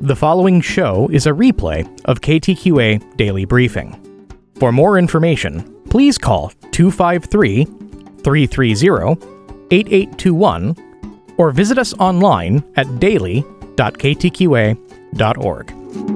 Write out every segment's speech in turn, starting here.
The following show is a replay of KTQA Daily Briefing. For more information, please call 253-330-8821 or visit us online at daily.ktqa.org.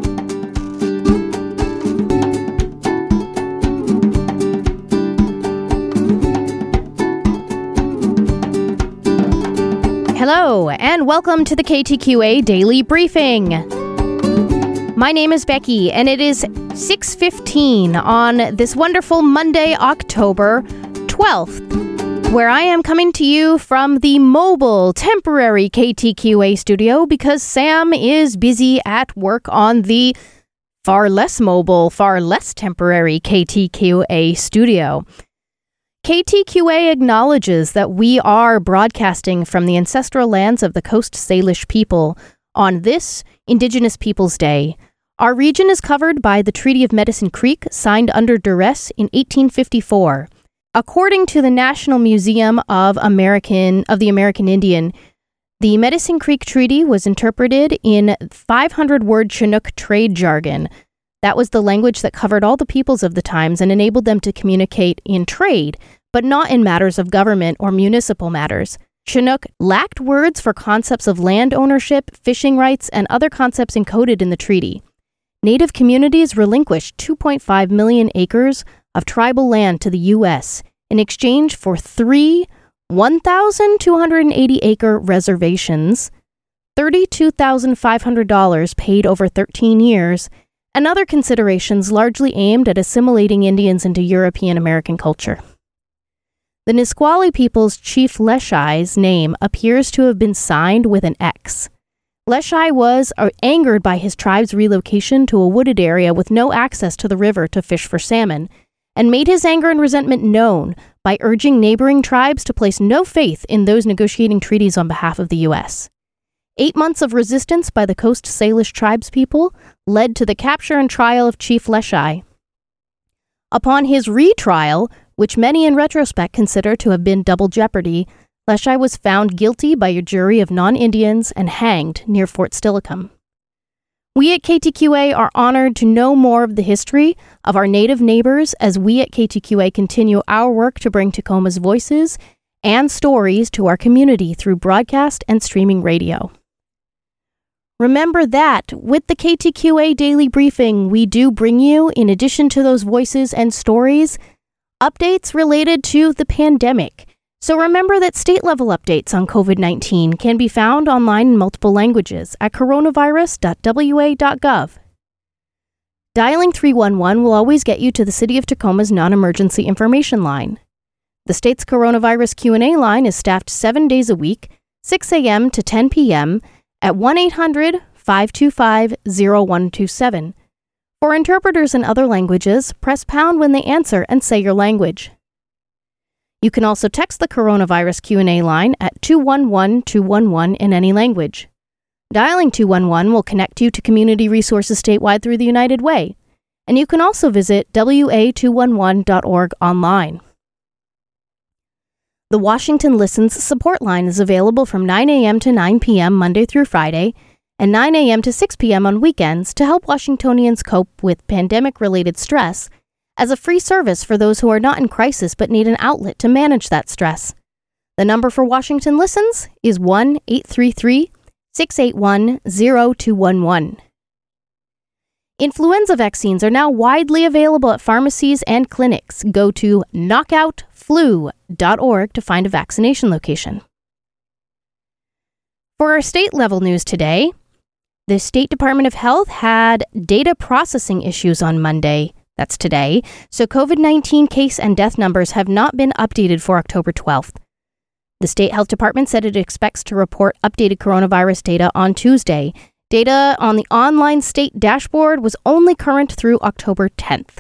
Hello, and welcome to the KTQA Daily Briefing. My name is Becky, and it is 6:15 on this wonderful Monday, October 12th, where I am coming to you from the mobile, temporary KTQA studio because Sam is busy at work on the far less mobile, far less temporary KTQA studio. KTQA acknowledges that we are broadcasting from the ancestral lands of the Coast Salish people on this Indigenous Peoples Day. Our region is covered by the Treaty of Medicine Creek, signed under duress in 1854. According to the National Museum of the American Indian, the Medicine Creek Treaty was interpreted in 500-word Chinook trade jargon. That was the language that covered all the peoples of the times and enabled them to communicate in trade, but not in matters of government or municipal matters. Chinook lacked words for concepts of land ownership, fishing rights, and other concepts encoded in the treaty. Native communities relinquished 2.5 million acres of tribal land to the U.S. in exchange for 3 1,280-acre reservations, $32,500 paid over 13 years, and other considerations largely aimed at assimilating Indians into European American culture. The Nisqually people's chief Leshai's name appears to have been signed with an X. Leshai was angered by his tribe's relocation to a wooded area with no access to the river to fish for salmon, and made his anger and resentment known by urging neighboring tribes to place no faith in those negotiating treaties on behalf of the U.S. 8 months of resistance by the Coast Salish tribespeople led to the capture and trial of Chief Leshai. Upon his retrial, which many in retrospect consider to have been double jeopardy, Leshai was found guilty by a jury of non-Indians and hanged near Fort Steilacoom. We at KTQA are honored to know more of the history of our Native neighbors as we at KTQA continue our work to bring Tacoma's voices and stories to our community through broadcast and streaming radio. Remember that with the KTQA Daily Briefing, we do bring you, in addition to those voices and stories, updates related to the pandemic. So remember that state-level updates on COVID-19 can be found online in multiple languages at coronavirus.wa.gov. Dialing 311 will always get you to the City of Tacoma's non-emergency information line. The state's coronavirus Q&A line is staffed 7 days a week, 6 a.m. to 10 p.m., at 1-800-525-0127. For interpreters in other languages, press pound when they answer and say your language. You can also text the coronavirus Q&A line at 211-211 in any language. Dialing 211 will connect you to community resources statewide through the United Way, and you can also visit wa211.org online. The Washington Listens support line is available from 9 a.m. to 9 p.m. Monday through Friday, and 9 a.m. to 6 p.m. on weekends to help Washingtonians cope with pandemic-related stress as a free service for those who are not in crisis but need an outlet to manage that stress. The number for Washington Listens is 1-833-681-0211. Influenza vaccines are now widely available at pharmacies and clinics. Go to knockoutflu.org to find a vaccination location. For our state-level news today, the State Department of Health had data processing issues on Monday. That's today. So COVID-19 case and death numbers have not been updated for October 12th. The State Health Department said it expects to report updated coronavirus data on Tuesday. Data on the online state dashboard was only current through October 10th.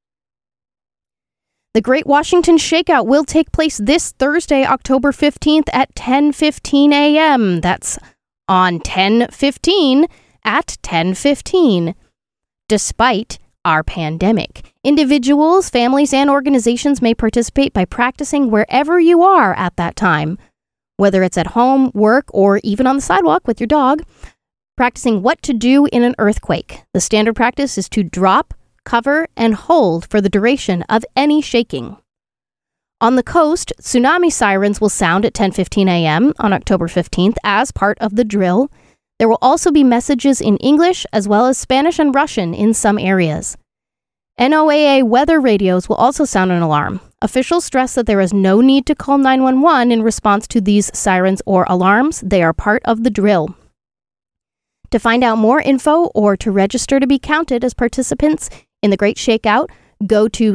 The Great Washington Shakeout will take place this Thursday, October 15th at 10:15 a.m. That's on 10/15 at 10:15. Despite our pandemic, individuals, families, and organizations may participate by practicing wherever you are at that time, whether it's at home, work, or even on the sidewalk with your dog. practicing what to do in an earthquake. The standard practice is to drop, cover, and hold for the duration of any shaking. On the coast, tsunami sirens will sound at 10:15 a.m. on October 15th as part of the drill. There will also be messages in English as well as Spanish and Russian in some areas. NOAA weather radios will also sound an alarm. Officials stress that there is no need to call 911 in response to these sirens or alarms. They are part of the drill. To find out more info or to register to be counted as participants in the Great Shakeout, go to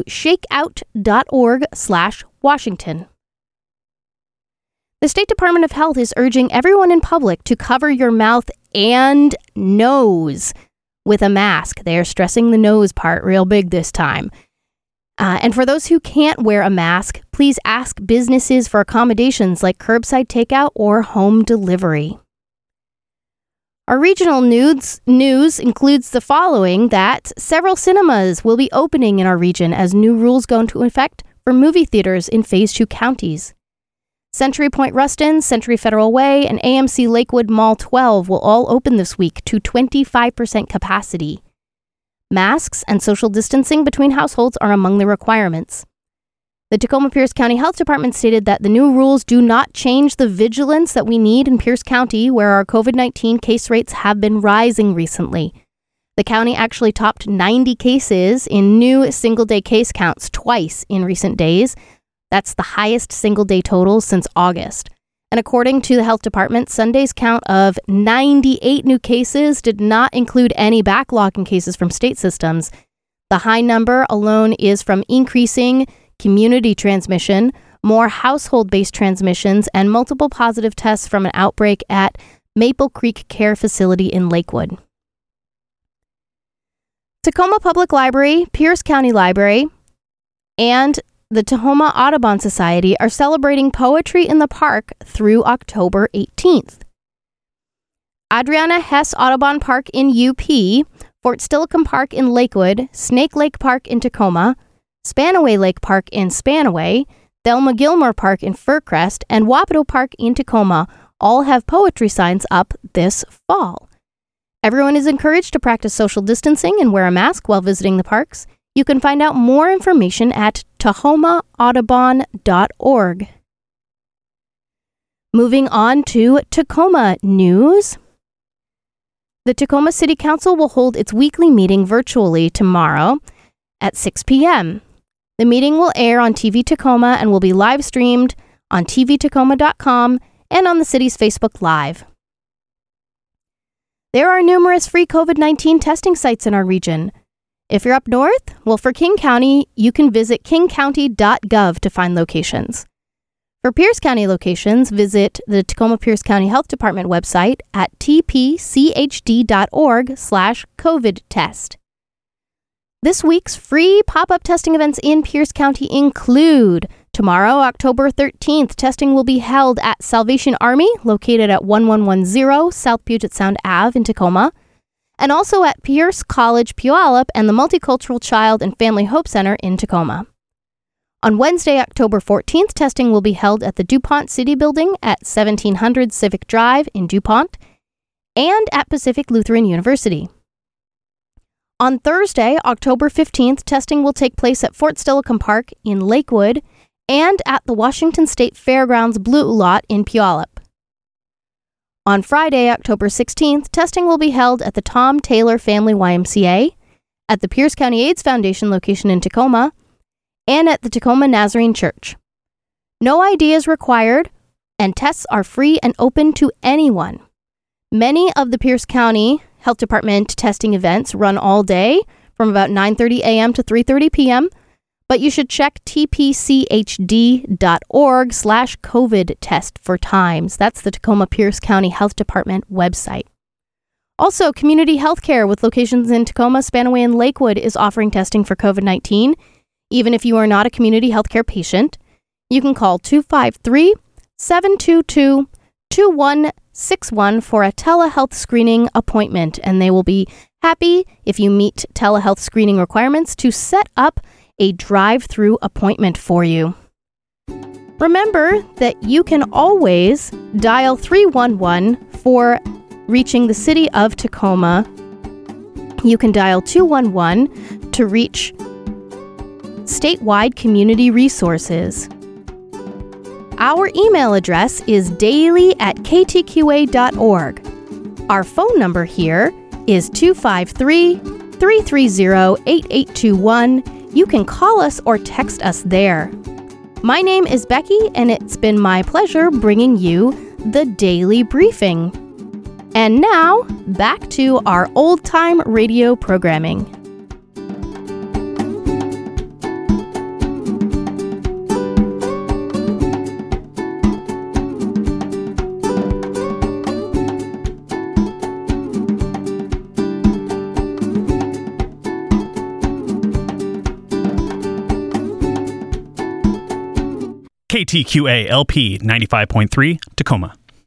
shakeout.org/Washington. The State Department of Health is urging everyone in public to cover your mouth and nose with a mask. They are stressing the nose part real big this time. And for those who can't wear a mask, please ask businesses for accommodations like curbside takeout or home delivery. Our regional news includes the following: that several cinemas will be opening in our region as new rules go into effect for movie theaters in Phase 2 counties. Century Point Ruston, Century Federal Way, and AMC Lakewood Mall 12 will all open this week to 25% capacity. Masks and social distancing between households are among the requirements. The Tacoma-Pierce County Health Department stated that the new rules do not change the vigilance that we need in Pierce County, where our COVID-19 case rates have been rising recently. The county actually topped 90 cases in new single-day case counts twice in recent days. That's the highest single-day total since August. And according to the health department, Sunday's count of 98 new cases did not include any backlog in cases from state systems. The high number alone is from increasing community transmission, more household-based transmissions, and multiple positive tests from an outbreak at Maple Creek Care Facility in Lakewood. Tacoma Public Library, Pierce County Library, and the Tahoma Audubon Society are celebrating Poetry in the Park through October 18th. Adriana Hess Audubon Park in UP, Fort Steilacoom Park in Lakewood, Snake Lake Park in Tacoma, Spanaway Lake Park in Spanaway, Thelma Gilmore Park in Fircrest, and Wapato Park in Tacoma all have poetry signs up this fall. Everyone is encouraged to practice social distancing and wear a mask while visiting the parks. You can find out more information at tahomaaudubon.org. Moving on to Tacoma news. The Tacoma City Council will hold its weekly meeting virtually tomorrow at 6 p.m. The meeting will air on TV Tacoma and will be live streamed on tvtacoma.com and on the city's Facebook Live. There are numerous free COVID-19 testing sites in our region. If you're up north, well, for King County, you can visit kingcounty.gov to find locations. For Pierce County locations, visit the Tacoma-Pierce County Health Department website at tpchd.org/COVID-test. This week's free pop-up testing events in Pierce County include: tomorrow, October 13th, testing will be held at Salvation Army, located at 1110 South Puget Sound Ave in Tacoma, and also at Pierce College Puyallup and the Multicultural Child and Family Hope Center in Tacoma. On Wednesday, October 14th, testing will be held at the DuPont City Building at 1700 Civic Drive in DuPont and at Pacific Lutheran University. On Thursday, October 15th, testing will take place at Fort Steilacoom Park in Lakewood and at the Washington State Fairgrounds Blue Lot in Puyallup. On Friday, October 16th, testing will be held at the Tom Taylor Family YMCA, at the Pierce County AIDS Foundation location in Tacoma, and at the Tacoma Nazarene Church. No ID is required, and tests are free and open to anyone. Many of the Pierce County Health Department testing events run all day from about 9:30 a.m. to 3:30 p.m., but you should check tpchd.org/COVID test for times. That's the Tacoma-Pierce County Health Department website. Also, Community Healthcare with locations in Tacoma, Spanaway, and Lakewood is offering testing for COVID-19. Even if you are not a community healthcare patient, you can call 253-722-2161 for a telehealth screening appointment, and they will be happy if you meet telehealth screening requirements to set up a drive-through appointment for you. Remember that you can always dial 311 for reaching the city of Tacoma, you can dial 211 to reach statewide community resources. Our email address is daily@ktqa.org. Our phone number here is 253-330-8821. You can call us or text us there. My name is Becky, and it's been my pleasure bringing you the Daily Briefing. And now, back to our old-time radio programming. KTQA LP 95.3 Tacoma.